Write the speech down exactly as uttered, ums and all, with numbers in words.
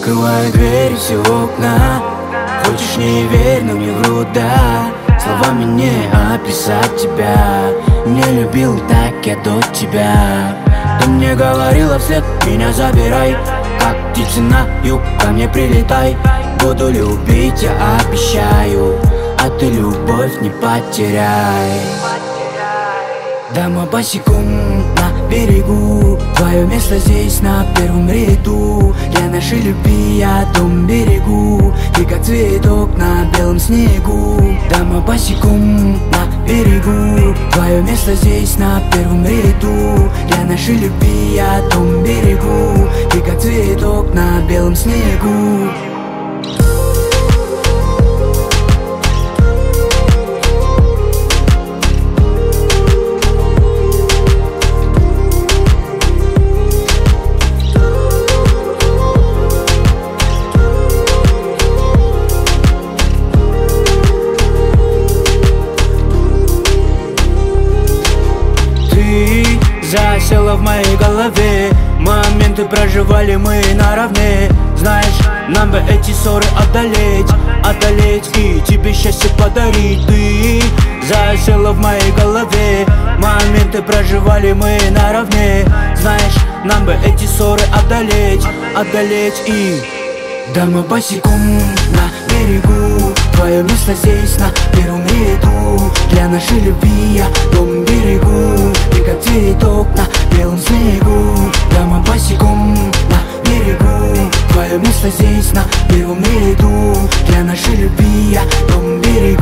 Закрываю двери, все окна. Хочешь не верь, но мне врут, да. Словами не описать тебя. Не любил так я до тебя. Ты мне говорила вслед, меня забирай. Как птицы на юг, ко мне прилетай. Буду любить, я обещаю. А ты любовь не потеряй. Дома босиком на берегу. Твое место здесь на первом ряду. Для нашей любви я дом берегу. Ты как цветок на белом снегу. Дома босиком на берегу. Твое место здесь на первом ряду. Для нашей любви я дом берегу. Ты как цветок на белом снегу. Засела в моей голове. Моменты проживали мы наравне. Знаешь, нам бы эти ссоры одолеть. Одолеть и тебе счастье подарить. Ты засела в моей голове. Моменты проживали мы наравне. Знаешь, нам бы эти ссоры одолеть. Одолеть и... Дома босиком на берегу. Твое место здесь на первом ряду. Для нашей любви я дом берегу. Ты как цветок на белом снегу. Дома босиком на берегу. Твое место здесь на первом ряду. Для нашей любви я дом берегу.